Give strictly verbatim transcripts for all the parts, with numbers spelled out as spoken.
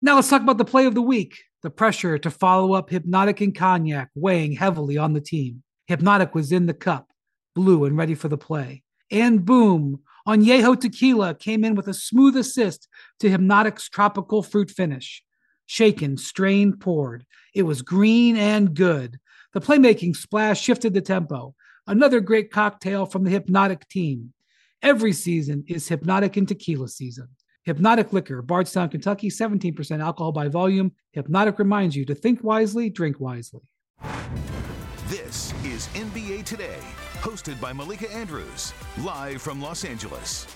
Now let's talk about the play of the week. The pressure to follow up Hypnotic and Cognac weighing heavily on the team. Hypnotic was in the cup, blue and ready for the play. And boom, Añejo Tequila came in with a smooth assist to Hypnotic's tropical fruit finish. Shaken, strained, poured. It was green and good. The playmaking splash shifted the tempo. Another great cocktail from the Hypnotic team. Every season is Hypnotic and Tequila season. Hypnotic Liquor, Bardstown, Kentucky, seventeen percent alcohol by volume. Hypnotic reminds you to think wisely, drink wisely. This is N B A Today, hosted by Malika Andrews, live from Los Angeles.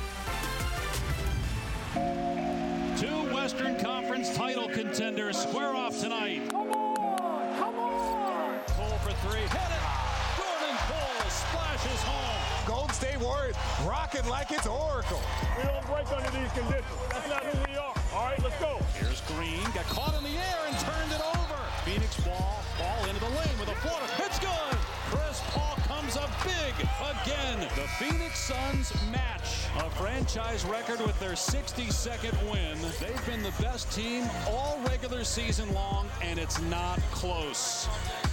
Two Western Conference title contenders square off tonight. Come on, come on! Poole for three, hit it! Jordan Poole splashes home. Golden State Warriors rocking like it's Oracle. We don't break under these conditions. That's not who we are. All right, let's go. Here's Green, got caught in the air and turned it over. Phoenix ball, ball into the lane with a floater. It's good. Chris Paul comes up big again. The Phoenix Suns match a franchise record with their sixty-second win. They've been the best team all regular season long, and it's not close.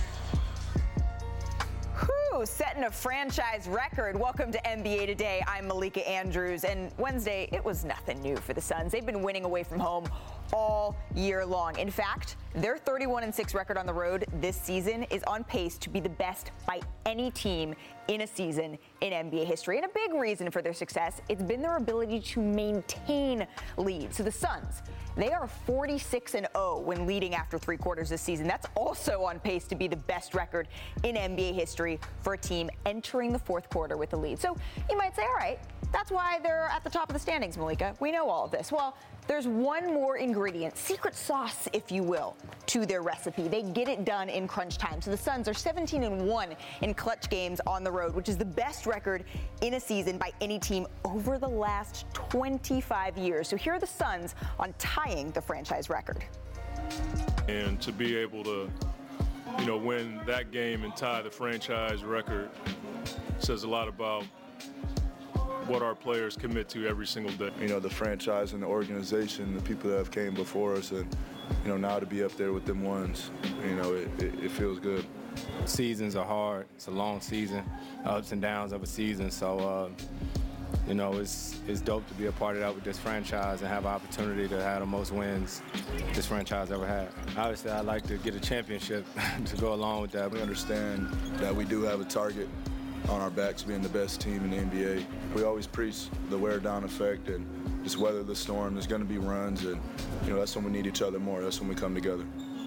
Whew, setting a franchise record. Welcome to N B A Today. I'm Malika Andrews, and Wednesday, it was nothing new for the Suns. They've been winning away from home all year long. In fact, their thirty-one and six record on the road this season is on pace to be the best by any team in a season in N B A history. And a big reason for their success, it's been their ability to maintain leads. So the Suns, they are forty-six and oh when leading after three quarters this season. That's also on pace to be the best record in N B A history for a team entering the fourth quarter with the lead. So you might say, all right, that's why they're at the top of the standings, Malika. We know all of this. Well, there's one more ingredient, secret sauce, if you will, to their recipe. They get it done in crunch time. So the Suns are seventeen and one in clutch games on the road, which is the best record in a season by any team over the last twenty-five years. So here are the Suns on tying the franchise record. And to be able to, you know, win that game and tie the franchise record says a lot about what our players commit to every single day. You know, the franchise and the organization, the people that have came before us, and, you know, now to be up there with them ones, you know, it, it, it feels good. Seasons are hard. It's a long season, ups and downs of a season. So, uh, you know, it's it's dope to be a part of that with this franchise and have an opportunity to have the most wins this franchise ever had. Obviously, I'd like to get a championship to go along with that. We understand that we do have a target on our backs, being the best team in the N B A. We always preach the wear-down effect and just weather the storm. There's going to be runs, and, you know, that's when we need each other more. That's when we come together.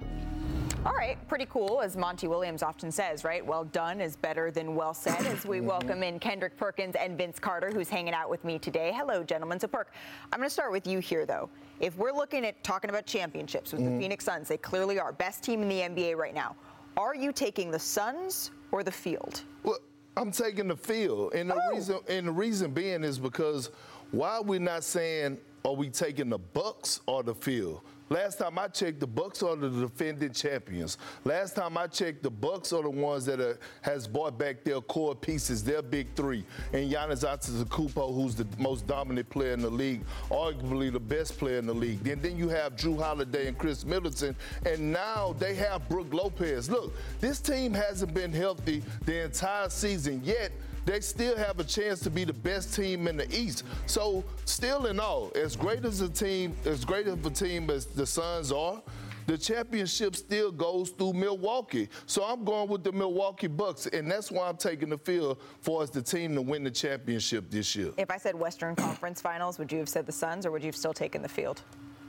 All right, pretty cool, as Monty Williams often says, right? Well done is better than well said, as we welcome in Kendrick Perkins and Vince Carter, who's hanging out with me today. Hello, gentlemen. So, Perk, I'm going to start with you here, though. If we're looking at talking about championships with mm-hmm. the Phoenix Suns, they clearly are best team in the N B A right now. Are you taking the Suns or the field? Well, I'm taking the field, and the oh. reason and the reason being is because why we're not saying are we taking the Bucks or the field? Last time I checked, the Bucks are the defending champions. Last time I checked, the Bucks are the ones that are, has brought back their core pieces, their big three, and Giannis Antetokounmpo, who's the most dominant player in the league, arguably the best player in the league. And then you have Drew Holiday and Chris Middleton, and now they have Brook Lopez. Look, this team hasn't been healthy the entire season yet. They still have a chance to be the best team in the East. So, still in all, as great as a team, as great of a team as the Suns are, the championship still goes through Milwaukee. So I'm going with the Milwaukee Bucks, and that's why I'm taking the field for us, the team to win the championship this year. If I said Western Conference Finals, would you have said the Suns, or would you have still taken the field?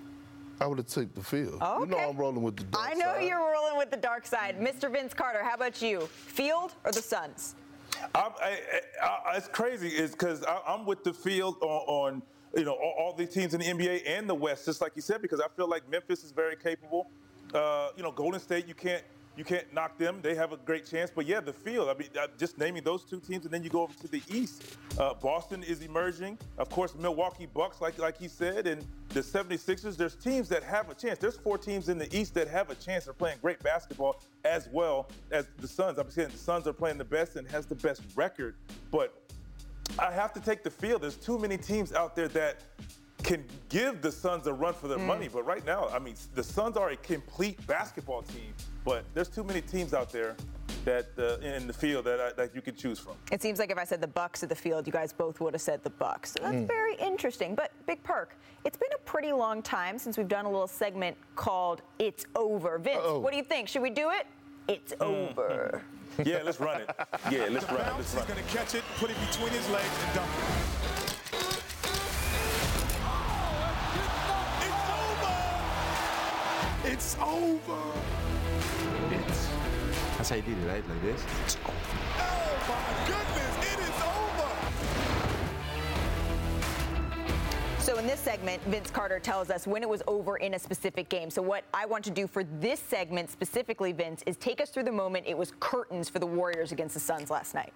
I would have taken the field. Oh, okay. You know I'm rolling with the dark I know side. you're rolling with the dark side. Mister Vince Carter, how about you? Field or the Suns? I'm, I, I, it's crazy, is because I'm with the field on, on you know all, all the teams in the N B A and the West, just like you said, because I feel like Memphis is very capable. Uh, you know, Golden State, you can't you can't knock them; they have a great chance. But yeah, the field. I mean, just naming those two teams, and then you go over to the East. Uh, Boston is emerging, of course. Milwaukee Bucks, like like he said, and the seventy-sixers. There's teams that have a chance. There's four teams in the East that have a chance. They're playing great basketball as well as the Suns. I'm saying the Suns are playing the best and has the best record, but I have to take the field. There's too many teams out there that can give the Suns a run for their mm. money. But right now, I mean, the Suns are a complete basketball team, but there's too many teams out there that uh, in the field that, uh, that you can choose from. It seems like if I said the Bucks at the field, you guys both would have said the Bucks. So that's mm. very interesting. But Big Perk, it's been a pretty long time since we've done a little segment called It's Over. Vince, Uh-oh. what do you think? Should we do it? It's mm. over. Yeah, let's run it. Yeah, let's run it. Let's run He's going to catch it, put it between his legs, and dump it. It's over. It's. That's how you did it, right? Like this. It's over. Oh my goodness! It is over. So in this segment, Vince Carter tells us when it was over in a specific game. So what I want to do for this segment specifically, Vince, is take us through the moment it was curtains for the Warriors against the Suns last night.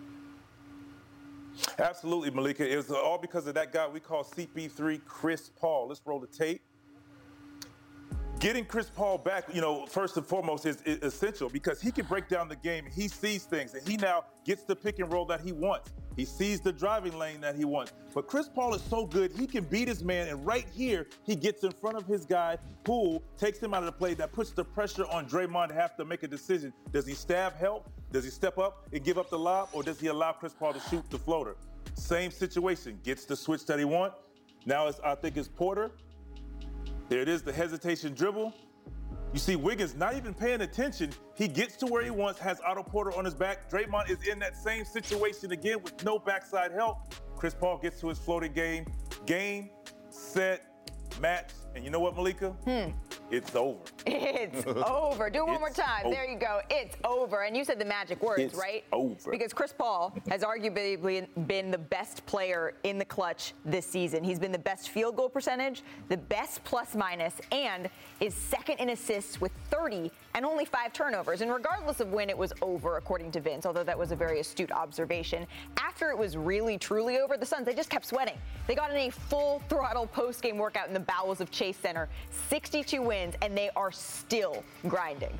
Absolutely, Malika. It was all because of that guy we call C P three, Chris Paul. Let's roll the tape. Getting Chris Paul back, you know, first and foremost is, is essential because he can break down the game. He sees things, and he now gets the pick and roll that he wants. He sees the driving lane that he wants. But Chris Paul is so good, he can beat his man, and right here, he gets in front of his guy, Poole, takes him out of the play. That puts the pressure on Draymond to have to make a decision. Does he stab help? Does he step up and give up the lob, or does he allow Chris Paul to shoot the floater? Same situation. Gets the switch that he wants. Now it's, I think it's Porter. There it is, the hesitation dribble. You see Wiggins not even paying attention. He gets to where he wants, has Otto Porter on his back. Draymond is in that same situation again with no backside help. Chris Paul gets to his floating game. Game, set, match. And you know what, Malika? Hmm. It's over. It's over. Do it one It's more time. over. There you go. It's over. And you said the magic words, It's right? over. Because Chris Paul has arguably been the best player in the clutch this season. He's been the best field goal percentage, the best plus minus, and is second in assists with thirty and only five turnovers. And regardless of when it was over, according to Vince, although that was a very astute observation, after it was really, truly over, the Suns, they just kept sweating. They got in a full throttle post-game workout in the bowels of Chase Center. sixty-two wins. And they are still grinding.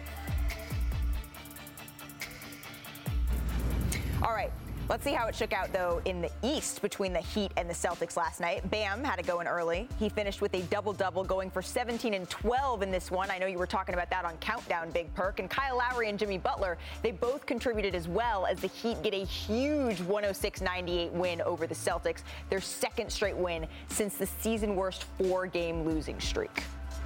All right, let's see how it shook out, though, in the East between the Heat and the Celtics last night. Bam had to go in early. He finished with a double-double, going for seventeen and twelve in this one. I know you were talking about that on Countdown, Big Perk. And Kyle Lowry and Jimmy Butler, they both contributed as well as the Heat get a huge one oh six ninety-eight win over the Celtics, their second straight win since the season-worst four-game losing streak.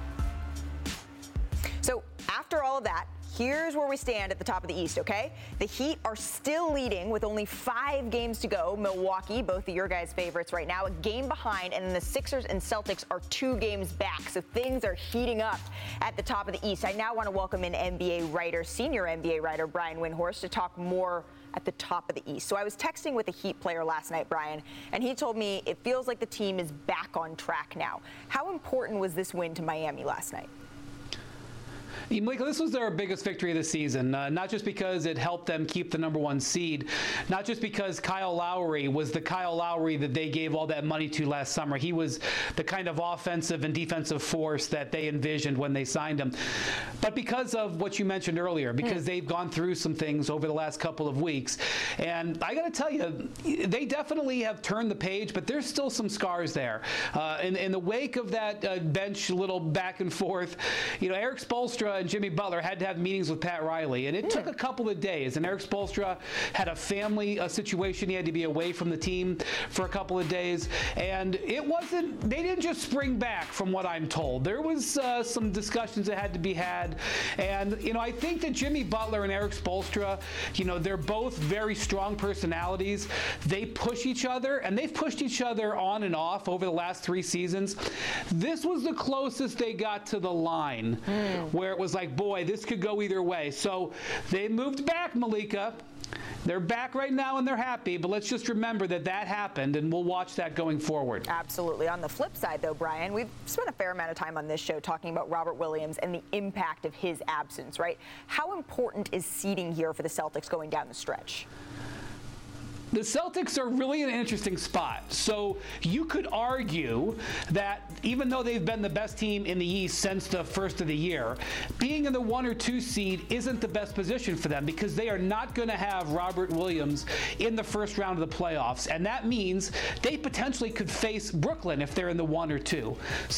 So after all of that, here's where we stand at the top of the East, okay? The Heat are still leading with only five games to go. Milwaukee, both of your guys' favorites right now, a game behind, and then the Sixers and Celtics are two games back. So things are heating up at the top of the East. I now want to welcome in N B A writer, senior N B A writer Brian Windhorst to talk more at the top of the East. So I was texting with a Heat player last night, Brian, and he told me it feels like the team is back on track now. How important was this win to Miami last night? Malika, this was their biggest victory of the season, uh, not just because it helped them keep the number one seed, not just because Kyle Lowry was the Kyle Lowry that they gave all that money to last summer. He was the kind of offensive and defensive force that they envisioned when they signed him, but because of what you mentioned earlier, because mm. they've gone through some things over the last couple of weeks. And I got to tell you, they definitely have turned the page, but there's still some scars there. Uh, in, in the wake of that uh, bench little back and forth, you know, Eric Spoelstra and Jimmy Butler had to have meetings with Pat Riley, and it mm. took a couple of days. And Eric Spoelstra had a family uh, situation; he had to be away from the team for a couple of days. And it wasn't; they didn't just spring back, from what I'm told. There was uh, some discussions that had to be had. And you know, I think that Jimmy Butler and Eric Spoelstra, you know, they're both very strong personalities. They push each other, and they've pushed each other on and off over the last three seasons. This was the closest they got to the line, mm. where it was like, boy, this could go either way. So they moved back, Malika. They're back right now and they're happy, but let's just remember that that happened, and we'll watch that going forward. Absolutely. On the flip side, though, Brian, we've spent a fair amount of time on this show talking about Robert Williams and the impact of his absence, right? How important is seeding here for the Celtics going down the stretch? The Celtics are really in an interesting spot. So you could argue that even though they've been the best team in the East since the first of the year, being in the one or two seed isn't the best position for them because they are not going to have Robert Williams in the first round of the playoffs. And that means they potentially could face Brooklyn if they're in the one or two.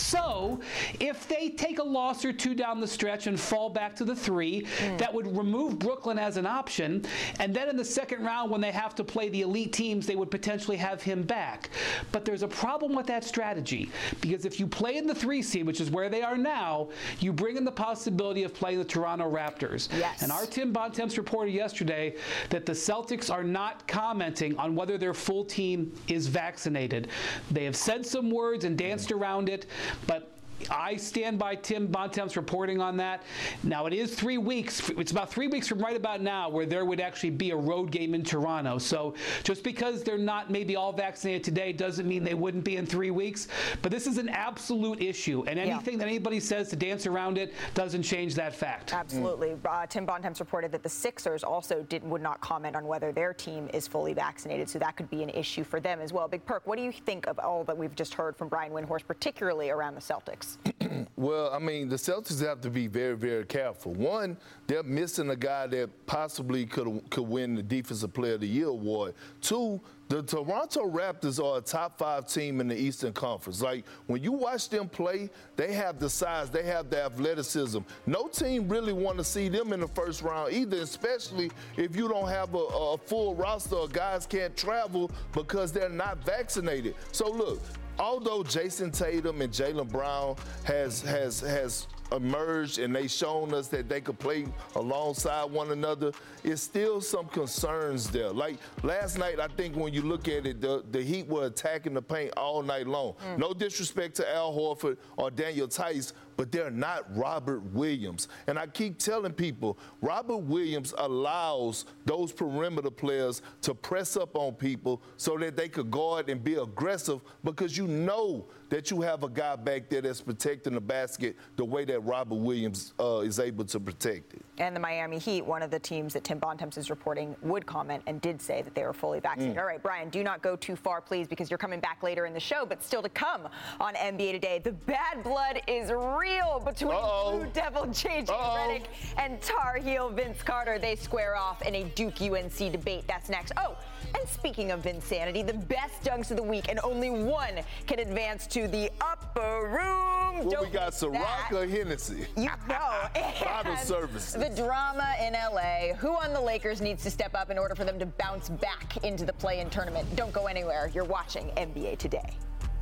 So if they take a loss or two down the stretch and fall back to the three, mm. that would remove Brooklyn as an option. And then in the second round, when they have to play the elite teams, they would potentially have him back. But there's a problem with that strategy because if you play in the three seed, which is where they are now, you bring in the possibility of playing the Toronto Raptors. Yes. And our Tim Bontemps reported yesterday that the Celtics are not commenting on whether their full team is vaccinated. They have said some words and danced around it, but I stand by Tim Bontemps reporting on that. Now, it is three weeks. It's about three weeks from right about now where there would actually be a road game in Toronto. So just because they're not maybe all vaccinated today doesn't mean they wouldn't be in three weeks. But this is an absolute issue. And anything yeah. that anybody says to dance around it doesn't change that fact. Absolutely. Mm. Uh, Tim Bontemps reported that the Sixers also did, would not comment on whether their team is fully vaccinated. So that could be an issue for them as well. Big Perk, what do you think of all that we've just heard from Brian Windhorst, particularly around the Celtics? Well, I mean, the Celtics have to be very, very careful. One, they're missing a guy that possibly could could win the Defensive Player of the Year award. Two, the Toronto Raptors are a top five team in the Eastern Conference. Like, when you watch them play, they have the size, they have the athleticism. No team really want to see them in the first round either, especially if you don't have a, a full roster or guys can't travel because they're not vaccinated. So, look, although Jason Tatum and Jaylen Brown has has has emerged and they shown us that they could play alongside one another, it's still some concerns there. Like last night, I think when you look at it, the, the Heat were attacking the paint all night long. Mm. No disrespect to Al Horford or Daniel Tice, but they're not Robert Williams. And I keep telling people, Robert Williams allows those perimeter players to press up on people so that they could guard and be aggressive because you know that you have a guy back there that's protecting the basket the way that Robert Williams uh, is able to protect it. And the Miami Heat, one of the teams that Tim Bontemps is reporting, would comment and did say that they were fully vaccinated. Mm. All right, Brian, do not go too far, please, because you're coming back later in the show, but still to come on N B A Today. The bad blood is real between Uh-oh. Blue Devil J J Redick and Tar Heel Vince Carter. They square off in a Duke U N C debate. That's next. Oh, and speaking of Vinsanity, the best dunks of the week, and only one can advance to the upper room. Well, we got Ciroc or Hennessy? You know. Bottle services. The drama in L A. Who on the Lakers needs to step up in order for them to bounce back into the play-in tournament? Don't go anywhere. You're watching N B A Today.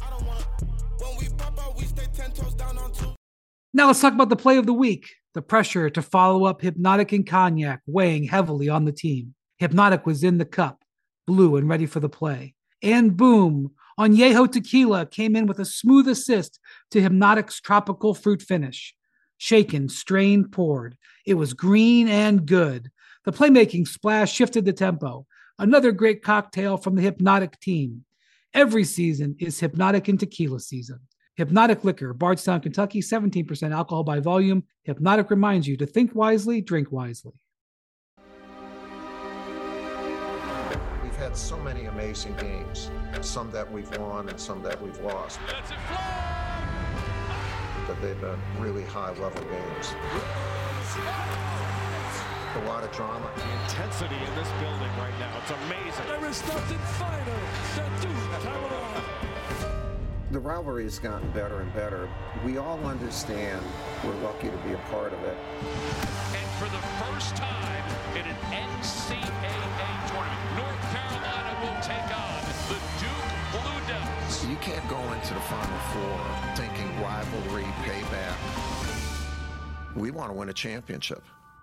Now let's talk about the play of the week. The pressure to follow up Hypnotic and Cognac weighing heavily on the team. Hypnotic was in the cup, blue and ready for the play. And boom, Añejo Tequila came in with a smooth assist to Hypnotic's tropical fruit finish. Shaken, strained, poured. It was green and good. The playmaking splash shifted the tempo. Another great cocktail from the Hypnotic team. Every season is Hypnotic and Tequila season. Hypnotic Liquor, Bardstown, Kentucky, seventeen percent alcohol by volume. Hypnotic reminds you to think wisely, drink wisely. We've had so many amazing games, some that we've won and some that we've lost. That's a flag! But they've been really high-level games. A lot of drama. The intensity in this building right now, it's amazing. There is nothing finer than Duke Cameron. The rivalry has gotten better and better. We all understand we're lucky to be a part of it. And for the first time in an N C double A tournament, North Carolina will take on the Duke Blue Devils. You can't go into the Final Four thinking rivalry, payback. We want to win a championship.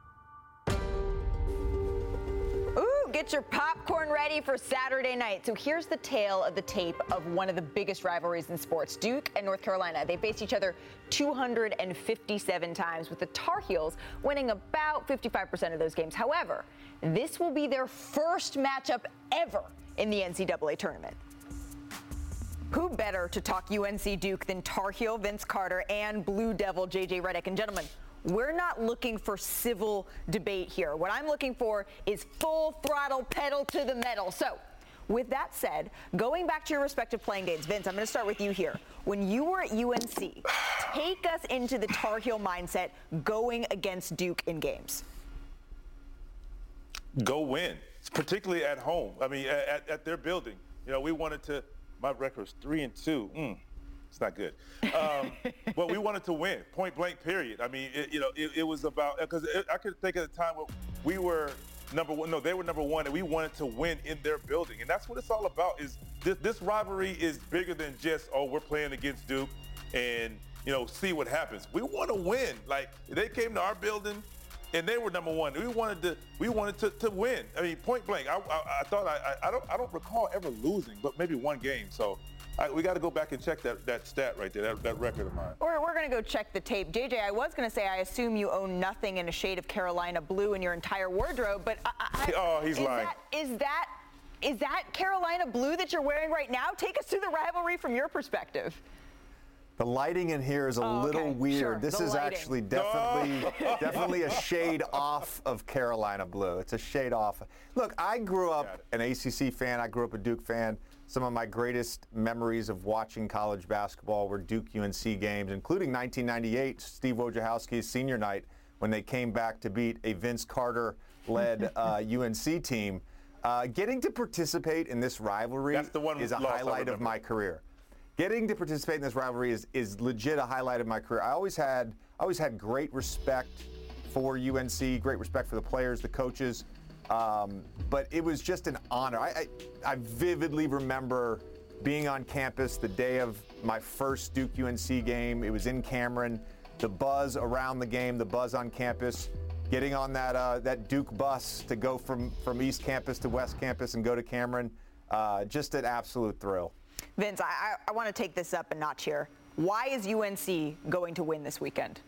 Get your popcorn ready for Saturday night. So here's the tale of the tape of one of the biggest rivalries in sports, Duke and North Carolina. They faced each other two hundred fifty-seven times, with the Tar Heels winning about fifty-five percent of those games. However, this will be their first matchup ever in the N C double A tournament. Who better to talk U N C Duke than Tar Heel Vince Carter and Blue Devil J J Redick? And gentlemen, we're not looking for civil debate here. What I'm looking for is full throttle, pedal to the metal. So With that said, going back to your respective playing dates, Vince, I'm going to start with you here. When you were at U N C, take us into the Tar Heel mindset going against Duke in games. Go win, particularly at home. I mean, at, at their building. You know, we wanted to, my record was three and two. Mm, it's not good. Um, but we wanted to win, point blank, period. I mean, it, you know, it, it was about, because I could think of the time where we were number one, no, they were number one, and we wanted to win in their building. And that's what it's all about, is this, this rivalry is bigger than just, oh, we're playing against Duke and, you know, see what happens. We want to win. Like, they came to our building, and they were number one. We wanted to. We wanted to, to win. I mean, point blank. I, I, I thought I, I don't. I don't recall ever losing, but maybe one game. So I, we got to go back and check that, that stat right there, that, that record of mine. Or we're going to go check the tape. J J, I was going to say I assume you own nothing in a shade of Carolina blue in your entire wardrobe, but I, I, oh, he's is lying. That, is that is that Carolina blue that you're wearing right now? Take us through the rivalry from your perspective. The lighting in here is a oh, little okay. weird. Sure. This the is lighting. actually definitely definitely a shade off of Carolina blue. It's a shade off. Look, I grew up an A C C fan. I grew up a Duke fan. Some of my greatest memories of watching college basketball were Duke U N C games, including nineteen ninety-eight, Steve Wojciechowski's senior night, when they came back to beat a Vince Carter-led uh, U N C team. Uh, getting to participate in this rivalry That's the one is a loss highlight of my career. Getting to participate in this rivalry is, is legit a highlight of my career. I always had I always had great respect for U N C, great respect for the players, the coaches, um, but it was just an honor. I, I, I vividly remember being on campus the day of my first Duke U N C game. It was in Cameron. The buzz around the game, the buzz on campus, getting on that uh, that Duke bus to go from, from East Campus to West Campus and go to Cameron, uh, just an absolute thrill. Vince, I, I want to take this up a notch here. Why is U N C going to win this weekend?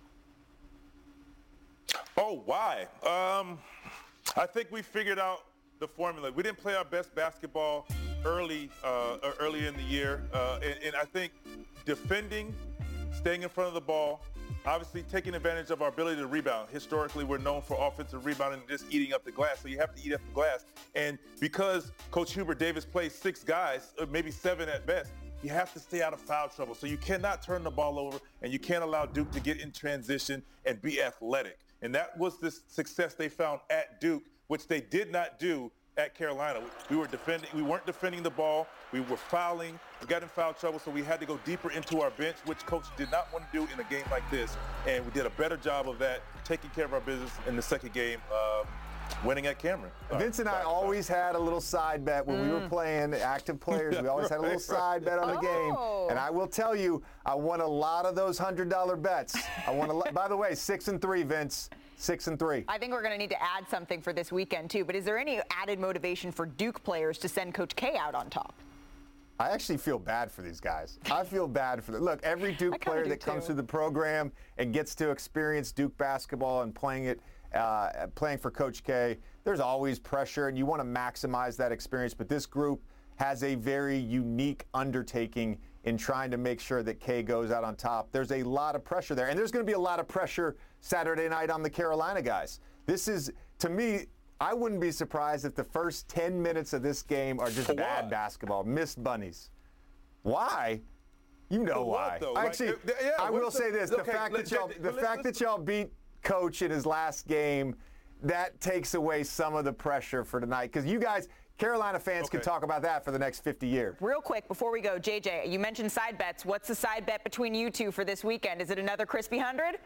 Oh, why? Um, I think we figured out the formula. We didn't play our best basketball early, uh, early in the year, uh, and, and I think defending, staying in front of the ball, obviously taking advantage of our ability to rebound. Historically, we're known for offensive rebounding and just eating up the glass, so you have to eat up the glass. And because Coach Hubert Davis plays six guys, or maybe seven at best, you have to stay out of foul trouble. So you cannot turn the ball over, and you can't allow Duke to get in transition and be athletic. And that was the success they found at Duke, which they did not do at Carolina. We were defending, we weren't defending the ball. We were fouling. We got in foul trouble, so we had to go deeper into our bench, which coach did not want to do in a game like this. And we did a better job of that, taking care of our business in the second game, uh, winning at Cameron. Vince and I always had a little side bet when mm. we were playing active players. We always had a little side bet on the oh. game. And I will tell you, I won a lot of those one hundred dollar bets. I won a lot. By the way, six and three, Vince. Six and three. I think we're going to need to add something for this weekend, too. But is there any added motivation for Duke players to send Coach K out on top? I actually feel bad for these guys. I feel bad for them. Look, every Duke player that too. comes through the program and gets to experience Duke basketball and playing it, uh, playing for Coach K, there's always pressure, and you want to maximize that experience. But this group has a very unique undertaking in trying to make sure that K goes out on top. There's a lot of pressure there, and there's going to be a lot of pressure Saturday night on the Carolina guys. This is, to me, I wouldn't be surprised if the first ten minutes of this game are just For bad what? basketball, missed bunnies. Why? You know For why. what, though? Actually, Like, yeah, I will what's say the- this: the okay, fact let's- that y'all, the let's- fact let's- that y'all beat Coach in his last game, that takes away some of the pressure for tonight. Because you guys, Carolina fans, Okay. can talk about that for the next fifty years. Real quick, before we go, J J, you mentioned side bets. What's the side bet between you two for this weekend? Is it another crispy hundred?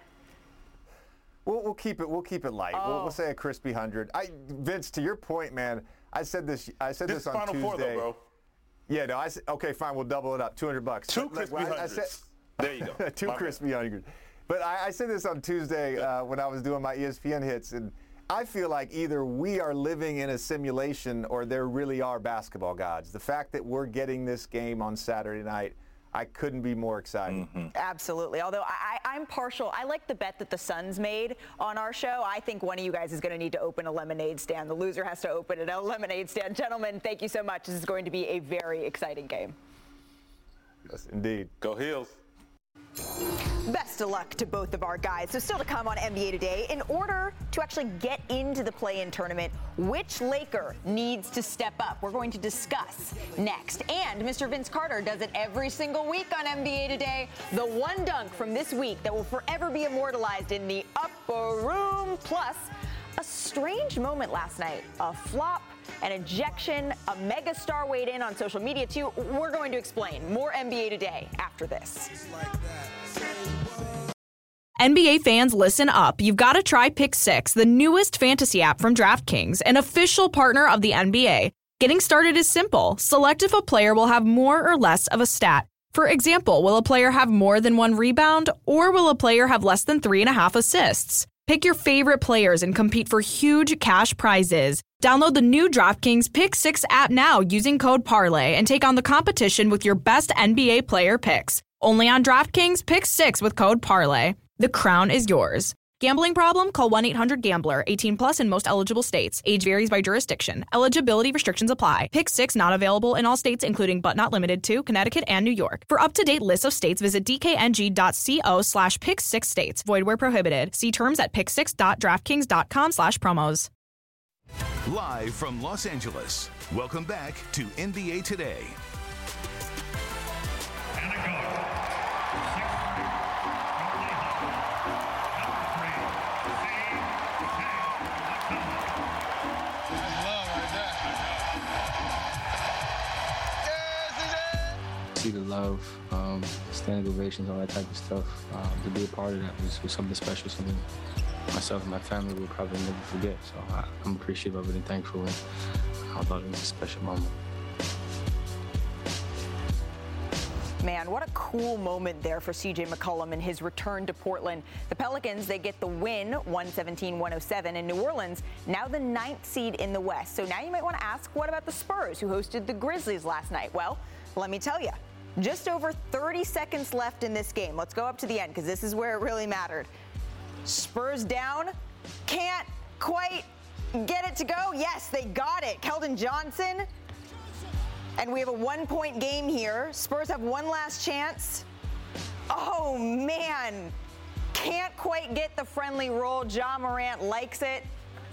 We'll, we'll keep it. We'll keep it light. Oh. We'll, we'll say a crispy hundred. I, Vince, to your point, man. I said this. I said This this, is on Final Tuesday. Four, though, bro. Yeah, no. I said, okay, fine. We'll double it up. Two hundred bucks. Two Like, crispy I- I hundreds. said- There you go. Two My crispy hundred. But I, I said this on Tuesday uh, when I was doing my E S P N hits, and I feel like either we are living in a simulation or there really are basketball gods. The fact that we're getting this game on Saturday night, I couldn't be more excited. Mm-hmm. Absolutely. Although I, I, I'm partial. I like the bet that the Suns made on our show. I think one of you guys is going to need to open a lemonade stand. The loser has to open it, a lemonade stand. Gentlemen, thank you so much. This is going to be a very exciting game. Yes, indeed. Go Heels. Best of luck to both of our guys. So still to come on N B A Today, in order to actually get into the play-in tournament, which Laker needs to step up? We're going to discuss next. And Mister Vince Carter does it every single week on N B A Today. The one dunk from this week that will forever be immortalized in the upper room. Plus, a strange moment last night. A flop, an ejection, a megastar weighed in on social media too. We're going to explain. More N B A Today after this. N B A fans, listen up. You've got to try Pick Six, the newest fantasy app from DraftKings, an official partner of the N B A. Getting started is simple. Select if a player will have more or less of a stat. For example, will a player have more than one rebound, or will a player have less than three and a half assists? Pick your favorite players and compete for huge cash prizes. Download the new DraftKings Pick Six app now using code Parlay and take on the competition with your best N B A player picks. Only on DraftKings Pick Six with code Parlay. The crown is yours. Gambling problem? Call one eight hundred gambler. eighteen plus in most eligible states. Age varies by jurisdiction. Eligibility restrictions apply. Pick Six not available in all states, including but not limited to Connecticut and New York. For up-to-date lists of states, visit dkng.co slash pick six states. Void where prohibited. See terms at pick six dot draftkings dot com slash promos. Live from Los Angeles, welcome back to N B A Today. See the love, um, standing ovations, all that type of stuff. Um, to be a part of that was, was something special, something myself and my family will probably never forget. So I, I'm appreciative of it and thankful, and I thought it was a special moment. Man, what a cool moment there for C J McCollum and his return to Portland. The Pelicans, they get the win, one seventeen one oh seven, and New Orleans, now the ninth seed in the West. So now you might want to ask, what about the Spurs, who hosted the Grizzlies last night? Well, let me tell you. Just over thirty seconds left in this game. Let's go up to the end because this is where it really mattered. Spurs down. Can't quite get it to go. Yes, they got it. Keldon Johnson. And we have a one-point game here. Spurs have one last chance. Oh, man. Can't quite get the friendly roll. Ja Morant likes it.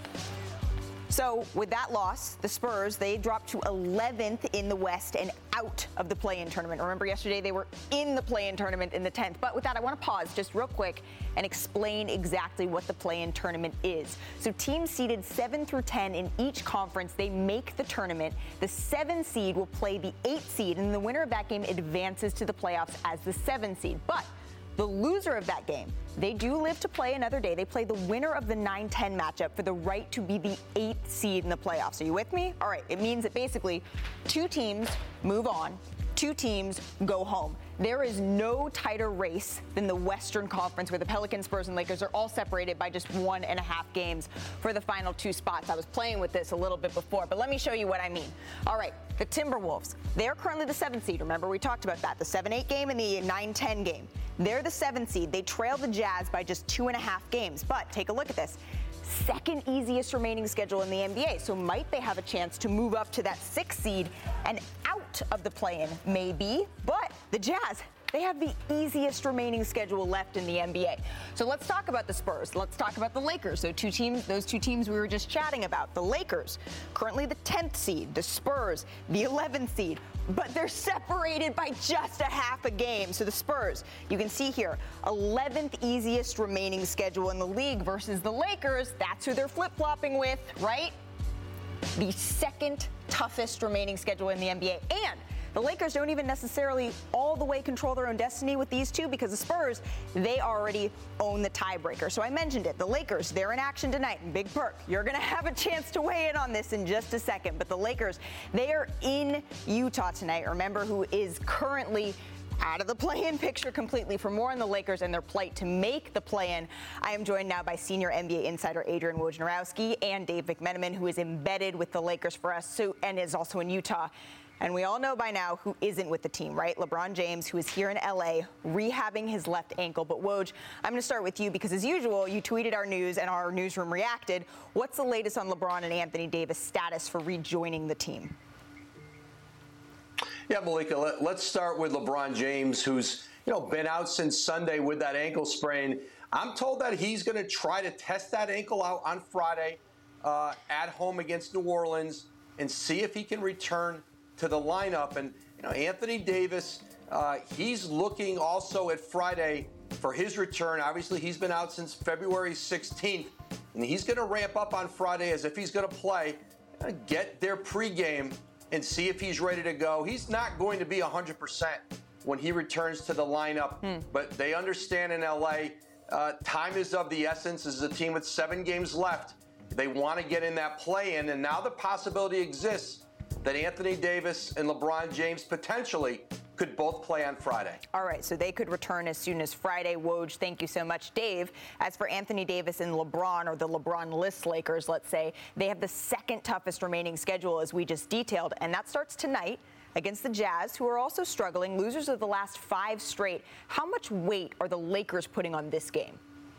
So with that loss, the Spurs, they dropped to eleventh in the West and out of the play-in tournament. Remember yesterday they were in the play-in tournament in the tenth. But with that, I want to pause just real quick and explain exactly what the play-in tournament is. So teams seeded seven through ten in each conference, they make the tournament. The seven seed will play the eight seed, and the winner of that game advances to the playoffs as the seven seed. But the loser of that game, they do live to play another day. They play the winner of the nine ten matchup for the right to be the eighth seed in the playoffs. Are you with me? All right. It means that basically two teams move on, two teams go home. There is no tighter race than the Western Conference, where the Pelicans, Spurs, and Lakers are all separated by just one and a half games for the final two spots. I was playing with this a little bit before, but let me show you what I mean. All right, the Timberwolves, they're currently the seventh seed. Remember, we talked about that, the seven eight game and the nine ten game. They're the seventh seed. They trail the Jazz by just two and a half games. But take a look at this. Second easiest remaining schedule in the N B A. So might they have a chance to move up to that sixth seed and out of the play-in? Maybe. But the Jazz, they have the easiest remaining schedule left in the N B A. So let's talk about the Spurs. Let's talk about the Lakers. So two teams, those two teams we were just chatting about. The Lakers, currently the tenth seed. The Spurs, the eleventh seed. But they're separated by just a half a game. So the Spurs, you can see here, eleventh easiest remaining schedule in the league versus the Lakers. That's who they're flip-flopping with, right? The second toughest remaining schedule in the N B A. And the Lakers don't even necessarily all the way control their own destiny with these two, because the Spurs, they already own the tiebreaker. So I mentioned it. The Lakers, they're in action tonight. And Big Perk, you're going to have a chance to weigh in on this in just a second. But the Lakers, they are in Utah tonight. Remember, who is currently out of the play-in picture completely. For more on the Lakers and their plight to make the play-in, I am joined now by senior N B A insider Adrian Wojnarowski and Dave McMenamin, who is embedded with the Lakers for us, so and is also in Utah. And we all know by now who isn't with the team, right? LeBron James, who is here in L A, rehabbing his left ankle. But Woj, I'm going to start with you because, as usual, you tweeted our news and our newsroom reacted. What's the latest on LeBron and Anthony Davis' status for rejoining the team? Yeah, Malika, let, let's start with LeBron James, who's you know, been out since Sunday with that ankle sprain. I'm told that he's going to try to test that ankle out on Friday uh, at home against New Orleans and see if he can return to the lineup. And, you know, Anthony Davis, uh, he's looking also at Friday for his return. Obviously, he's been out since February sixteenth, and he's going to ramp up on Friday as if he's going to play, uh, get their pregame, and see if he's ready to go. He's not going to be one hundred percent when he returns to the lineup, hmm. but they understand in L A, uh, time is of the essence. This is a team with seven games left. They want to get in that play-in, and now the possibility exists that Anthony Davis and LeBron James potentially could both play on Friday. All right, so they could return as soon as Friday. Woj, thank you so much. Dave, as for Anthony Davis and LeBron, or the LeBron-less Lakers, let's say, they have the second toughest remaining schedule, as we just detailed, and that starts tonight against the Jazz, who are also struggling, losers of the last five straight. How much weight are the Lakers putting on this game?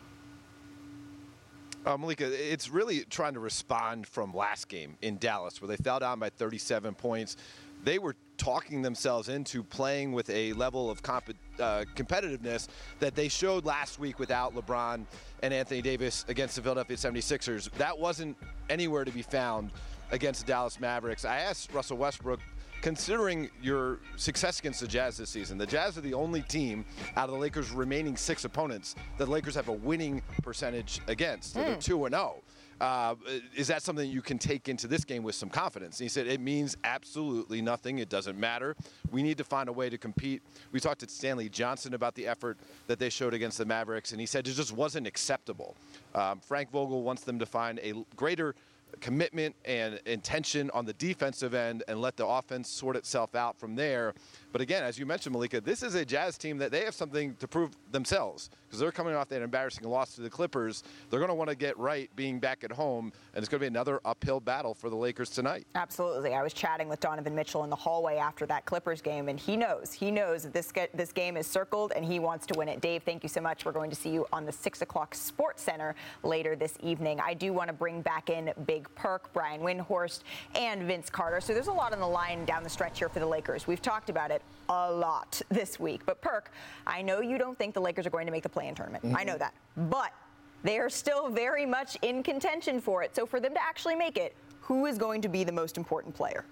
Uh, Malika, it's really trying to respond from last game in Dallas, where they fell down by thirty-seven points. They were talking themselves into playing with a level of comp- uh, competitiveness that they showed last week without LeBron and Anthony Davis against the Philadelphia seventy-sixers. That wasn't anywhere to be found against the Dallas Mavericks. I asked Russell Westbrook, considering your success against the Jazz this season, the Jazz are the only team out of the Lakers' remaining six opponents that the Lakers have a winning percentage against. So mm. they're two and oh. Uh, is that something you can take into this game with some confidence? And he said, it means absolutely nothing. It doesn't matter. We need to find a way to compete. We talked to Stanley Johnson about the effort that they showed against the Mavericks, and he said it just wasn't acceptable. Um, Frank Vogel wants them to find a greater commitment and intention on the defensive end and let the offense sort itself out from there. But again, as you mentioned, Malika, this is a Jazz team that they have something to prove themselves, because they're coming off that embarrassing loss to the Clippers. They're going to want to get right being back at home, and it's going to be another uphill battle for the Lakers tonight. Absolutely. I was chatting with Donovan Mitchell in the hallway after that Clippers game, and he knows, he knows that this, this game is circled and he wants to win it. Dave, thank you so much. We're going to see you on the six o'clock Sports Center later this evening. I do want to bring back in Big Perk, Brian Windhorst, and Vince Carter. So there's a lot on the line down the stretch here for the Lakers. We've talked about it a lot this week. But Perk, I know you don't think the Lakers are going to make the play-in tournament. Mm-hmm. I know that. But they are still very much in contention for it. So for them to actually make it, who is going to be the most important player?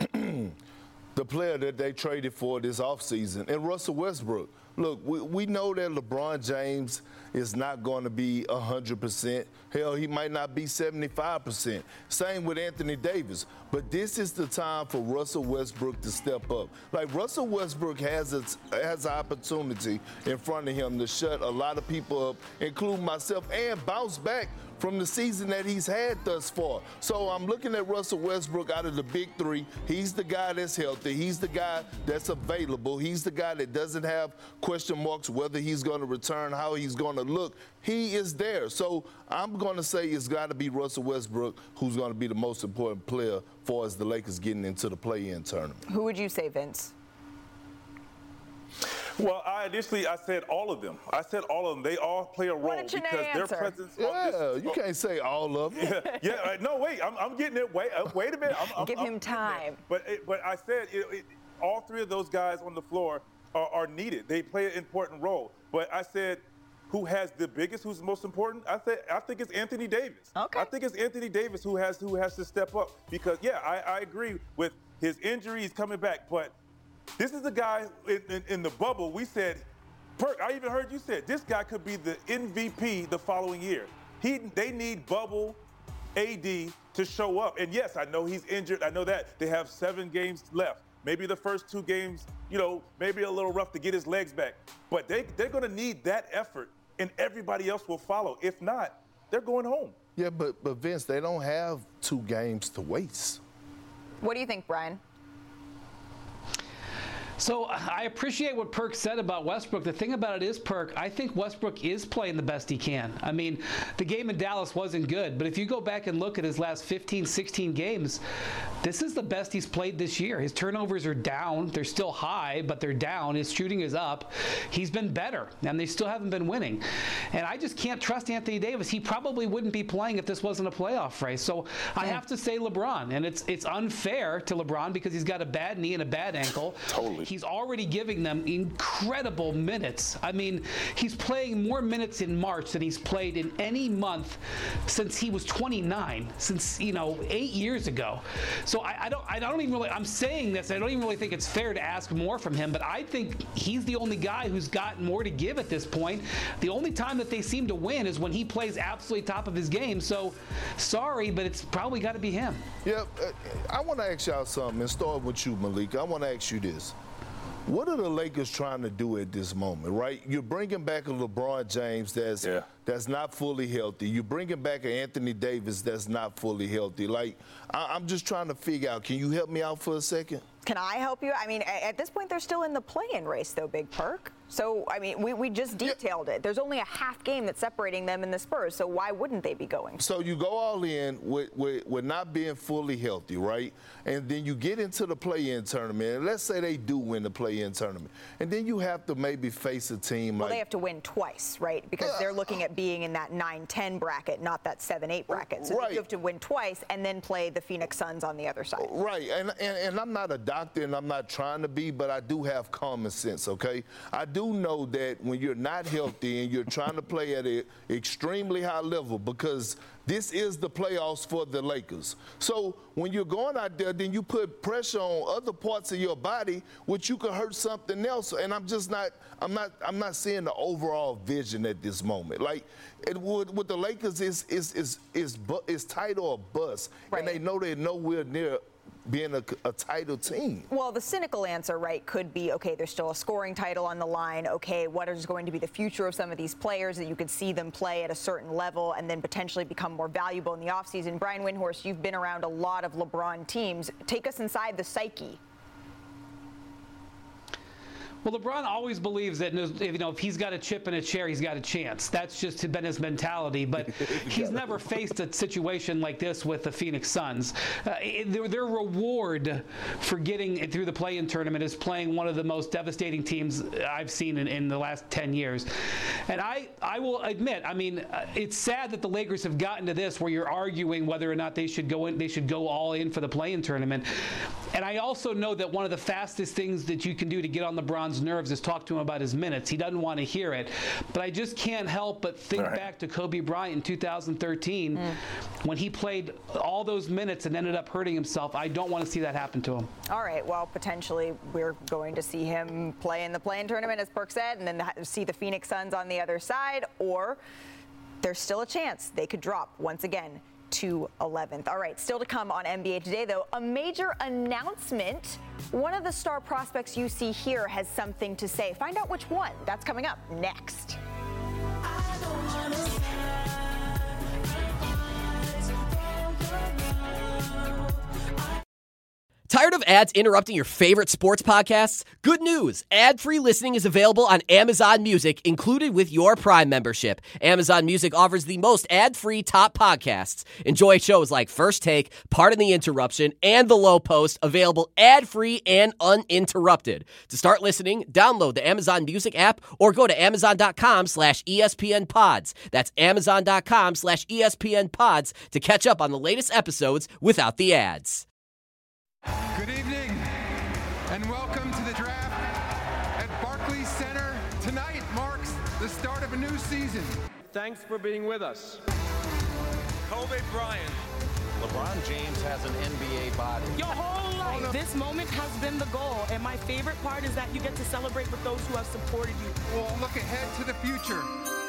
The player that they traded for this offseason, and Russell Westbrook. Look, we, we know that LeBron James is not going to be one hundred percent. Hell, he might not be seventy-five percent. Same with Anthony Davis. But this is the time for Russell Westbrook to step up. Like, Russell Westbrook has a, has an opportunity in front of him to shut a lot of people up, including myself, and bounce back from the season that he's had thus far. So I'm looking at Russell Westbrook out of the big three. He's the guy that's healthy. He's the guy that's available. He's the guy that doesn't have question marks whether he's going to return, how he's going to look. He is there. So I'm going to say it's got to be Russell Westbrook who's going to be the most important player for as the Lakers getting into the play-in tournament. Who would you say, Vince? Well, I initially I said all of them. I said all of them. They all play a role because their presence. Yeah, this, you can't say all of them. Yeah, yeah no, wait, I'm, I'm getting it. Wait, uh, wait a minute. I'm, I'm, Give him I'm time. But it, but I said it, it, all three of those guys on the floor are, are needed. They play an important role. But I said, who has the biggest? Who's the most important? I said I think it's Anthony Davis. Okay. I think it's Anthony Davis who has who has to step up because yeah, I, I agree with his injury. He's coming back, but this is a guy in, in, in the bubble. We said. Perk, I even heard you said this guy could be the M V P the following year. He, they need bubble A D to show up. And yes, I know he's injured. I know that. They have seven games left. Maybe the first two games, you know, maybe a little rough to get his legs back. But they, they're going to need that effort, and everybody else will follow. If not, they're going home. Yeah, but, but Vince, they don't have two games to waste. What do you think, Brian? So I appreciate what Perk said about Westbrook. The thing about it is, Perk, I think Westbrook is playing the best he can. I mean, the game in Dallas wasn't good, but if you go back and look at his last fifteen, sixteen games, this is the best he's played this year. His turnovers are down. They're still high, but they're down. His shooting is up. He's been better, and they still haven't been winning. And I just can't trust Anthony Davis. He probably wouldn't be playing if this wasn't a playoff race. So I have to say LeBron, and it's it's unfair to LeBron because he's got a bad knee and a bad ankle. Totally. he's already giving them incredible minutes. I mean, he's playing more minutes in March than he's played in any month since he was twenty-nine, since, you know, eight years ago. So I, I don't I don't even really, I'm saying this, I don't even really think it's fair to ask more from him, but I think he's the only guy who's got more to give at this point. The only time that they seem to win is when he plays absolutely top of his game. So sorry, but it's probably got to be him. Yeah, I want to ask y'all something, and start with you, Malika. I want to ask you this. What are the Lakers trying to do at this moment, right? You're bringing back a LeBron James that's yeah. that's not fully healthy. You're bringing back an Anthony Davis that's not fully healthy. Like, I- I'm just trying to figure out, can you help me out for a second? Can I help you? I mean, at this point, they're still in the play-in race, though, Big Perk. So, I mean, we, we just detailed yeah. it. There's only a half game that's separating them and the Spurs, so why wouldn't they be going? So you go all in with, with, with not being fully healthy, right? And then you get into the play-in tournament, and let's say they do win the play-in tournament. And then you have to maybe face a team well, like... they have to win twice, right? Because uh, they're looking at being in that nine ten bracket, not that seven eight bracket. So right. you have to win twice and then play the Phoenix Suns on the other side. Right, and, and, and I'm not a doctor, and I'm not trying to be, but I do have common sense, okay? I do know that when you're not healthy and you're trying to play at an extremely high level, because this is the playoffs for the Lakers. So when you're going out there, then you put pressure on other parts of your body, which you could hurt something else. And I'm just not, I'm not, I'm not seeing the overall vision at this moment. Like it would with the Lakers is is is is is tight or bust, right. And they know they're nowhere near being a, a title team. Well, the cynical answer, right, could be, okay, there's still a scoring title on the line. Okay, what is going to be the future of some of these players that you could see them play at a certain level and then potentially become more valuable in the offseason? Brian Windhorst, you've been around a lot of LeBron teams. Take us inside the psyche. Well, LeBron always believes that, you know, if he's got a chip in a chair, he's got a chance. That's just been his mentality. But he's never faced a situation like this with the Phoenix Suns. Uh, their, their reward for getting through the play-in tournament is playing one of the most devastating teams I've seen in, in the last ten years. And I, I will admit, I mean, uh, it's sad that the Lakers have gotten to this where you're arguing whether or not they should go in, they should go all in for the play-in tournament. And I also know that one of the fastest things that you can do to get on LeBron's nerves is talk to him about his minutes. He doesn't want to hear it. But I just can't help but think right. back to Kobe Bryant in two thousand thirteen mm. when he played all those minutes and ended up hurting himself. I don't want to see that happen to him. All right. Well, potentially we're going to see him play in the play-in tournament, as Perk said, and then see the Phoenix Suns on the other side, or there's still a chance they could drop once again to eleventh. All right, still to come on N B A Today, though, a major announcement. One of the star prospects you see here has something to say. Find out which one. That's coming up next. Tired of ads interrupting your favorite sports podcasts? Good news! Ad-free listening is available on Amazon Music, included with your Prime membership. Amazon Music offers the most ad-free top podcasts. Enjoy shows like First Take, Pardon the Interruption, and The Low Post, available ad-free and uninterrupted. To start listening, download the Amazon Music app or go to amazon.com slash ESPN pods. That's amazon.com slash ESPN pods to catch up on the latest episodes without the ads. Good evening, and welcome to the draft at Barclays Center. Tonight marks the start of a new season. Thanks for being with us. Kobe Bryant. LeBron James has an N B A body. Your whole life, this moment has been the goal, and my favorite part is that you get to celebrate with those who have supported you. We'll look ahead to the future.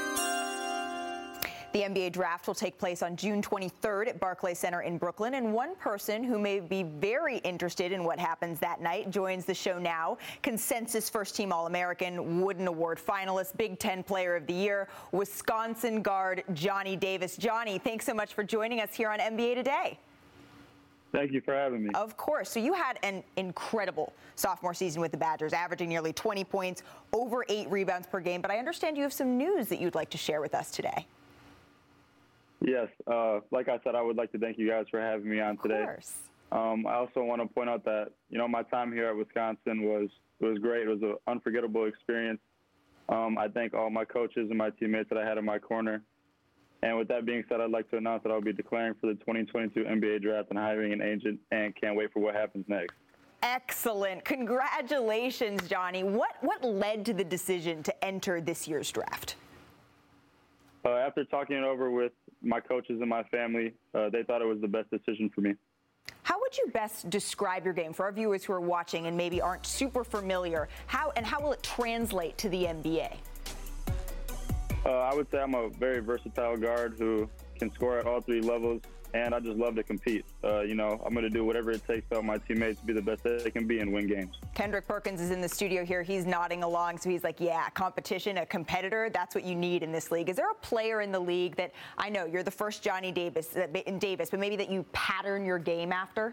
The N B A draft will take place on June twenty-third at Barclays Center in Brooklyn, and one person who may be very interested in what happens that night joins the show now. Consensus first-team All-American, Wooden Award finalist, Big Ten Player of the Year, Wisconsin guard Johnny Davis. Johnny, thanks so much for joining us here on N B A Today. Thank you for having me. Of course. So you had an incredible sophomore season with the Badgers, averaging nearly twenty points, over eight rebounds per game. But I understand you have some news that you'd like to share with us today. Yes. Uh, like I said, I would like to thank you guys for having me on today. Of course. Um, I also want to point out that, you know, my time here at Wisconsin was was great. It was an unforgettable experience. Um, I thank all my coaches and my teammates that I had in my corner. And with that being said, I'd like to announce that I'll be declaring for the twenty twenty-two N B A draft and hiring an agent, and can't wait for what happens next. Excellent. Congratulations, Johnny. What what led to the decision to enter this year's draft? Uh, after talking it over with my coaches and my family, uh, they thought it was the best decision for me. How would you best describe your game for our viewers who are watching and maybe aren't super familiar? How and how will it translate to the N B A? Uh, I would say I'm a very versatile guard who can score at all three levels, and I just love to compete. Uh, you know, I'm going to do whatever it takes to help my teammates be the best they can be and win games. Kendrick Perkins is in the studio here. He's nodding along, so he's like, yeah, competition, a competitor, that's what you need in this league. Is there a player in the league that, I know you're the first Johnny Davis, in Davis, but maybe that you pattern your game after?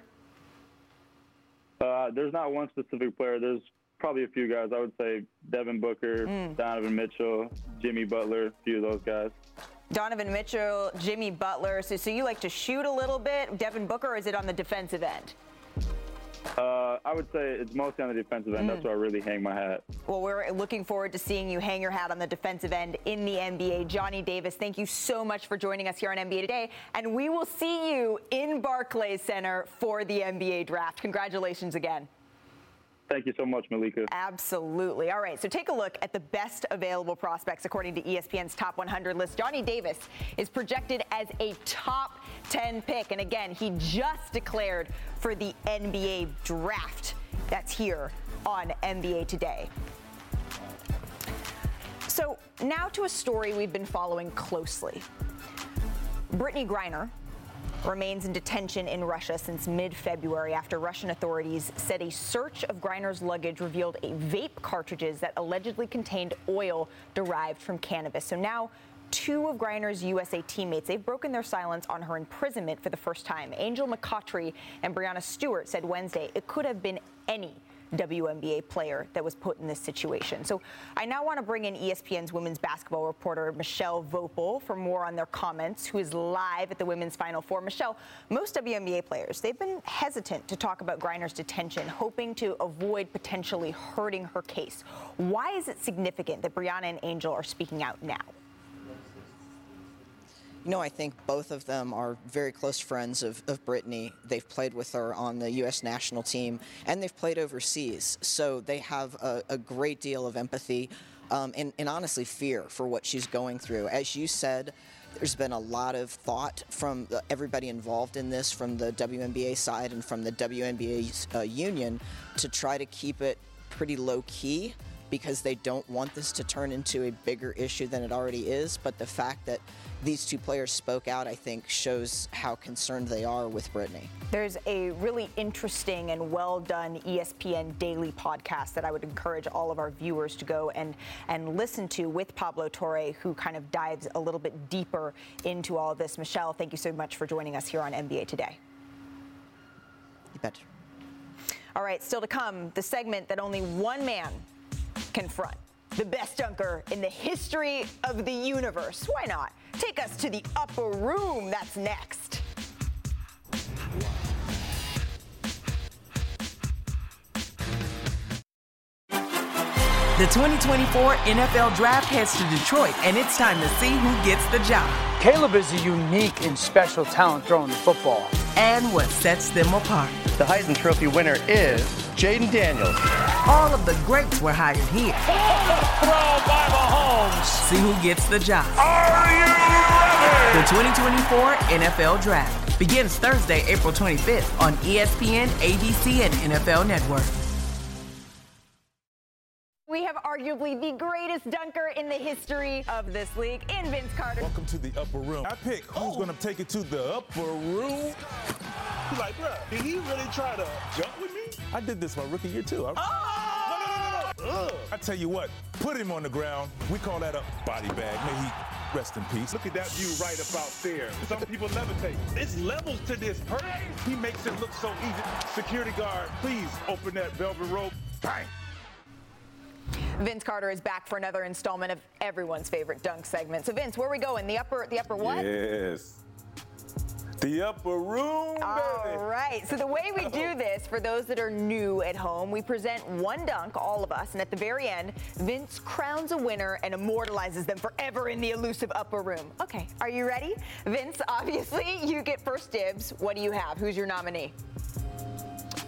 Uh, there's not one specific player. There's probably a few guys. I would say Devin Booker, mm. Donovan Mitchell, Jimmy Butler, a few of those guys. Donovan Mitchell, Jimmy Butler. So, so you like to shoot a little bit. Devin Booker, or is it on the defensive end? Uh, I would say it's mostly on the defensive end. Mm. That's where I really hang my hat. Well, we're looking forward to seeing you hang your hat on the defensive end in the N B A. Johnny Davis, thank you so much for joining us here on N B A Today. And we will see you in Barclays Center for the N B A draft. Congratulations again. Thank you so much, Malika. Absolutely. All right, so take a look at the best available prospects according to E S P N's top one hundred list. Johnny Davis is projected as a top ten pick. And again, he just declared for the N B A draft. That's here on N B A Today. So now to a story we've been following closely. Brittney Griner remains in detention in Russia since mid-February after Russian authorities said a search of Griner's luggage revealed a vape cartridges that allegedly contained oil derived from cannabis. So now two of Griner's U S A teammates, they've broken their silence on her imprisonment for the first time. Angel McCoughtry and Brianna Stewart said Wednesday it could have been any W N B A player that was put in this situation. So I now want to bring in E S P N's women's basketball reporter Michelle Vopel for more on their comments, who is live at the women's Final Four. Michelle, most W N B A players, they've been hesitant to talk about Griner's detention, hoping to avoid potentially hurting her case. Why is it significant that Brianna and Angel are speaking out now? You know, I think both of them are very close friends of, of Brittney. They've played with her on the U S national team, and they've played overseas. So they have a, a great deal of empathy um, and, and honestly fear for what she's going through. As you said, there's been a lot of thought from the, everybody involved in this, from the W N B A side and from the W N B A uh, union, to try to keep it pretty low-key, because they don't want this to turn into a bigger issue than it already is. But the fact that these two players spoke out, I think, shows how concerned they are with Brittney. There's a really interesting and well-done E S P N daily podcast that I would encourage all of our viewers to go and, and listen to with Pablo Torre, who kind of dives a little bit deeper into all of this. Michelle, thank you so much for joining us here on N B A Today. You bet. All right, still to come, the segment that only one man confront, the best dunker in the history of the universe. Why not? Take us to the upper room. That's next. The twenty twenty-four N F L Draft heads to Detroit, and it's time to see who gets the job. Caleb is a unique and special talent throwing the football. And what sets them apart. The Heisman Trophy winner is Jaden Daniels. All of the greats were hired here. Throw by Mahomes. See who gets the job. Are you ready? The twenty twenty-four N F L Draft begins Thursday, April twenty-fifth on E S P N, A B C, and N F L Network. We have arguably the greatest dunker in the history of this league in Vince Carter. Welcome to the upper room. I pick who's oh. going to take it to the upper room. You're like, bro, did he really try to jump with me? I did this my rookie year, too. I'm... Oh! No, no, no, no, no. I tell you what, put him on the ground. We call that a body bag. May he rest in peace. Look at that view right about there. Some people levitate. It's levels to this. Hurry. He makes it look so easy. Security guard, please open that velvet rope. Bang. Vince Carter is back for another installment of everyone's favorite dunk segment. So Vince, where are we going? The upper, the upper what? Yes. The upper room, baby. All right. So the way we do this, for those that are new at home, we present one dunk, all of us, and at the very end, Vince crowns a winner and immortalizes them forever in the elusive upper room. Okay. Are you ready? Vince, obviously, you get first dibs. What do you have? Who's your nominee?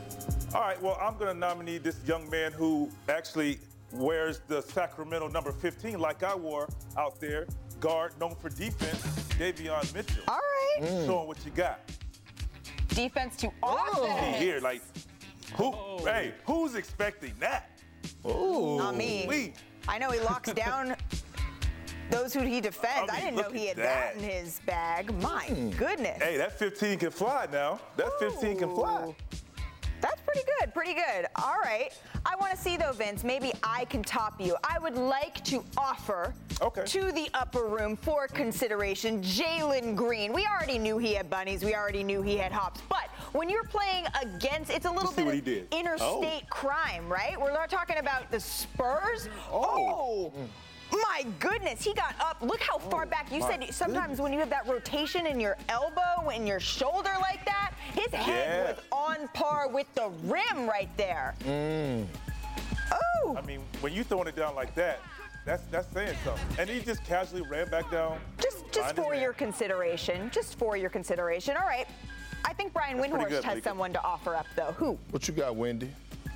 All right, well, I'm going to nominate this young man who actually wears the Sacramento number fifteen like I wore out there. Guard known for defense, Davion Mitchell. All right. Mm. Show him what you got. Defense to offense. See here, like, who? Oh. Hey, who's expecting that? Ooh. Not me. We. I know he locks down those who he defends. I, mean, I didn't know he had that. that in his bag. My mm. goodness. Hey, that fifteen can fly now. That Ooh. fifteen can fly. That's pretty good, pretty good. All right. I want to see, though, Vince, maybe I can top you. I would like to offer okay. to the upper room for consideration Jalen Green. We already knew he had bunnies. We already knew he had hops. But when you're playing against, it's a little bit of interstate oh. crime, right? We're not talking about the Spurs. Oh. oh. Mm. My goodness, he got up. Look how far oh, back. You said sometimes goodness. when you have that rotation in your elbow and your shoulder like that, his head yeah. was on par with the rim right there. Mm. Oh. I mean, when you throwing it down like that, that's that's saying something. And he just casually ran back down. Just just for your consideration. Just for your consideration. All right. I think Brian that's Windhorst good, has someone to offer up, though. Who? What you got, Wendy?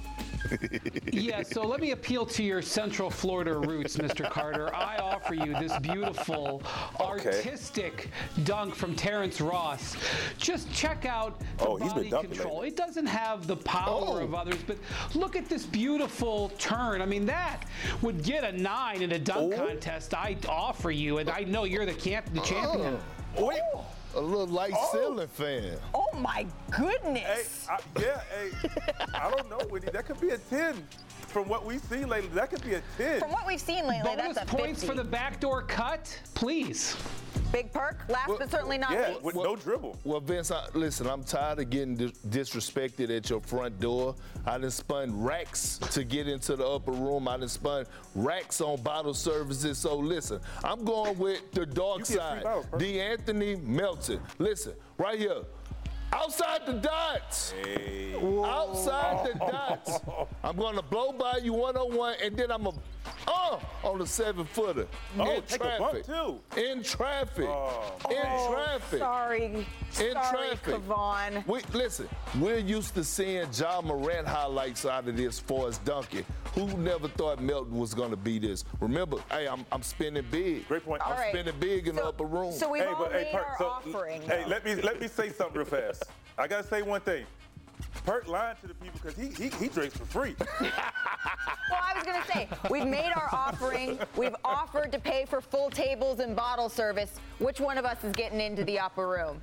Yeah, so let me appeal to your Central Florida roots, Mister Carter. I offer you this beautiful, okay. artistic dunk from Terrence Ross. Just check out the oh, body control. Lately. It doesn't have the power oh. of others, but look at this beautiful turn. I mean, that would get a nine in a dunk oh. contest. I offer you, and I know you're the, camp, the champion. Oh. Wait. A little light oh. ceiling fan. Oh my goodness. Hey, I, yeah, hey, I don't know, Wendy. That could be a ten. From what we've seen lately, that could be a ten. From what we've seen lately, Bonus that's a points fifty. For the backdoor cut, please. Big perk, last well, but certainly not yeah, least. with well, no dribble. Well, Vince, I, listen, I'm tired of getting dis- disrespected at your front door. I done spun racks to get into the upper room. I done spun racks on bottle services. So listen, I'm going with the dark side. D'Anthony Melton. Listen, right here. Outside the dots. Hey. Outside the dots. I'm going to blow by you one-on-one, and then I'm a uh, on the seven-footer. Oh, in take traffic. a bump, too. In traffic. Oh. In oh, traffic. Sorry. In sorry, traffic. Kevon. We, listen, we're used to seeing Ja Morant highlights out of this for us dunking. Who never thought Melton was going to be this? Remember, hey, I'm, I'm spinning big. Great point. I'm right. spinning big in so, the upper room. So we've hey, all but, made hey, Perk, our so, offering. Hey, though. let me let me say something real fast. I got to say one thing. Perk lied to the people because he, he he drinks for free. Well, I was going to say, we've made our offering. We've offered to pay for full tables and bottle service. Which one of us is getting into the upper room?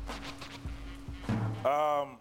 Um,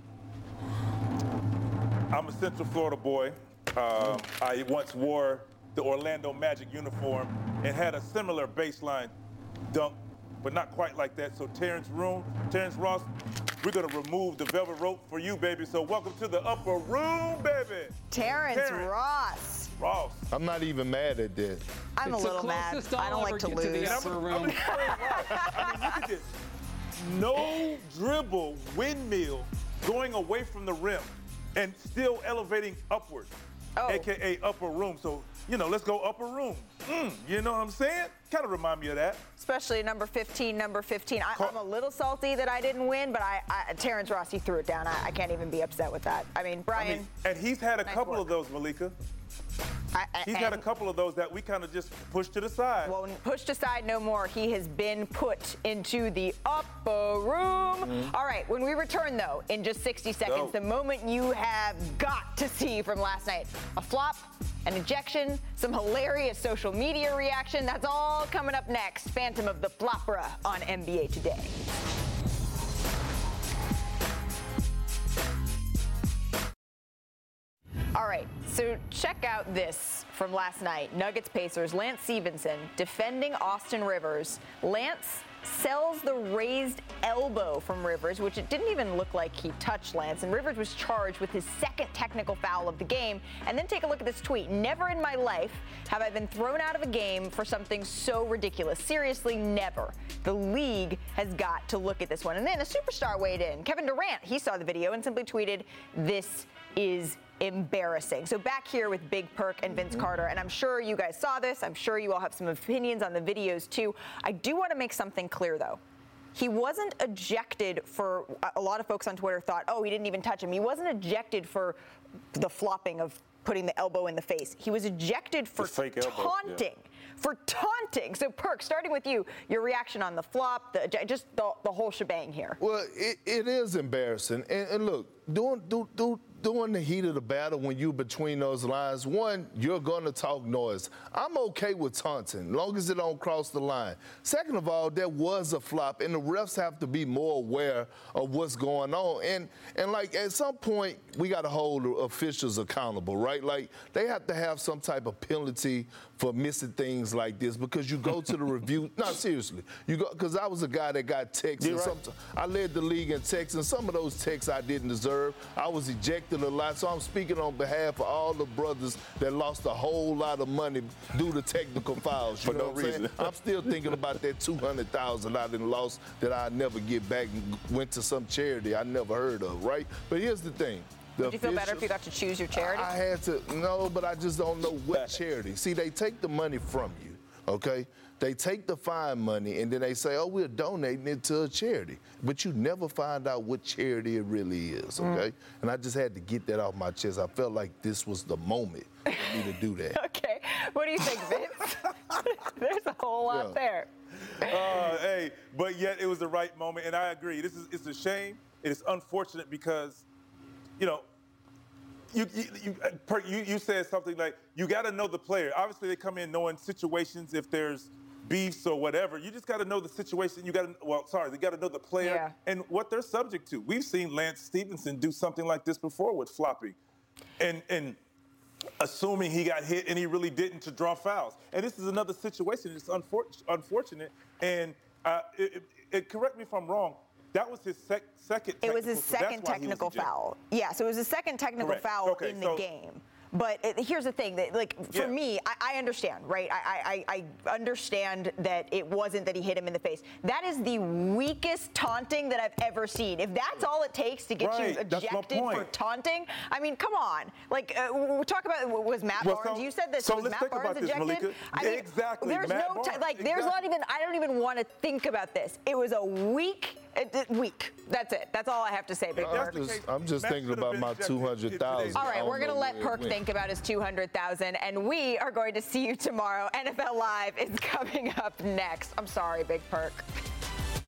I'm a Central Florida boy. Um, I once wore the Orlando Magic uniform and had a similar baseline dunk, but not quite like that. So Terrence Room, Terrence Ross, we're gonna remove the velvet rope for you, baby. So welcome to the upper room, baby. Terrence, Terrence Ross. Ross. I'm not even mad at that. I'm it's a little mad. I don't like to lose. To the upper room. I mean, look at this. No dribble windmill going away from the rim and still elevating upward, oh. A K A upper room. So, you know, let's go upper room. Mm, you know what I'm saying? Kind of remind me of that. Especially number fifteen, number fifteen. I, I'm a little salty that I didn't win, but I, I Terrence Ross, he threw it down. I, I can't even be upset with that. I mean, Brian. I mean, and he's had a nice couple work. of those, Malika. I, I, he's had a couple of those that we kind of just pushed to the side. Well, pushed aside no more. He has been put into the upper room. Mm-hmm. All right, when we return, though, in just sixty seconds, Go. the moment you have got to see from last night, a flop, an ejection, some hilarious social media reaction. That's all coming up next. Phantom of the Flopera on N B A Today. All right, so check out this from last night. Nuggets Pacers, Lance Stevenson defending Austin Rivers. Lance sells the raised elbow from Rivers, which it didn't even look like he touched Lance, and Rivers was charged with his second technical foul of the game. And then take a look at this tweet. Never in my life have I been thrown out of a game for something so ridiculous. Seriously, never. The league has got to look at this one. And then a superstar weighed in. Kevin Durant, he saw the video and simply tweeted, "This is embarrassing." So back here with Big Perk and Vince Carter, and I'm sure you guys saw this. I'm sure you all have some opinions on the videos too. I do want to make something clear though. he wasn't ejected for, a lot of folks on Twitter thought, oh, he didn't even touch him. He wasn't ejected for the flopping of putting the elbow in the face. He was ejected for fake elbow, taunting. yeah. For taunting. So, Perk, starting with you, your reaction on the flop, the, just the, the whole shebang here. Well, it, it is embarrassing. And, and look, doing, do, do, during the heat of the battle, when you're between those lines, one, you're going to talk noise. I'm okay with taunting, long as it don't cross the line. Second of all, there was a flop, and the refs have to be more aware of what's going on. And, and like, at some point, we got to hold officials accountable, right? Like, they have to have some type of penalty for missing things like this, because you go to the review. No, seriously. You go, because I was a guy that got texts. And right. I led the league in texts, and some of those texts I didn't deserve. I was ejected a lot, so I'm speaking on behalf of all the brothers that lost a whole lot of money due to technical fouls. You For know no what I'm reason. saying? I'm still thinking about that two hundred thousand dollars I didn't lost that I never get back and went to some charity I never heard of, right? But here's the thing. The Would you feel better if officials- you got to choose your charity? I had to, no, but I just don't know what charity. See, they take the money from you, okay? They take the fine money and then they say, oh, we're donating it to a charity. But you never find out what charity it really is, okay? Mm. And I just had to get that off my chest. I felt like this was the moment for me to do that. Okay. What do you think, Vince? There's a whole lot Yeah. there. Uh, hey, but yet it was the right moment, and I agree. This is it's a shame. It is unfortunate because, you know, you you you, per, you, you said something like you got to know the player. Obviously, they come in knowing situations if there's beefs or whatever. You just got to know the situation. You got to well, sorry, they got to know the player Yeah. and what they're subject to. We've seen Lance Stevenson do something like this before with flopping, and and. assuming he got hit and he really didn't to draw fouls. And this is another situation. It's unfor- unfortunate. And uh, it, it, it, correct me if I'm wrong, that was his sec- second It was his technical- so that's second why he was technical ejected. foul. Yeah, so it was his second technical Correct. foul Okay, in the so- game. But it, here's the thing, that like for Yeah. me, I, I understand, right? I, I, I understand that it wasn't that he hit him in the face. That is the weakest taunting that I've ever seen. If that's all it takes to get Right, you that's my ejected for point. taunting, I mean, come on. Like, uh, we'll talk about, was Matt Well, Barnes, so- you said that so was let's Matt think Barnes about this, ejected? Malika. I mean, Exactly, There's Matt no, ti- Barnes, like, there's not exactly. even, I don't even want to think about this. It was a weak, it, it, weak. That's it. That's all I have to say, Big I'm Perk. just, I'm just Matt thinking should have about been my ejected two hundred thousand. All right, we're going to let Perk think about his two hundred thousand, and we are going to see you tomorrow. N F L Live is coming up next. I'm sorry, Big Perk.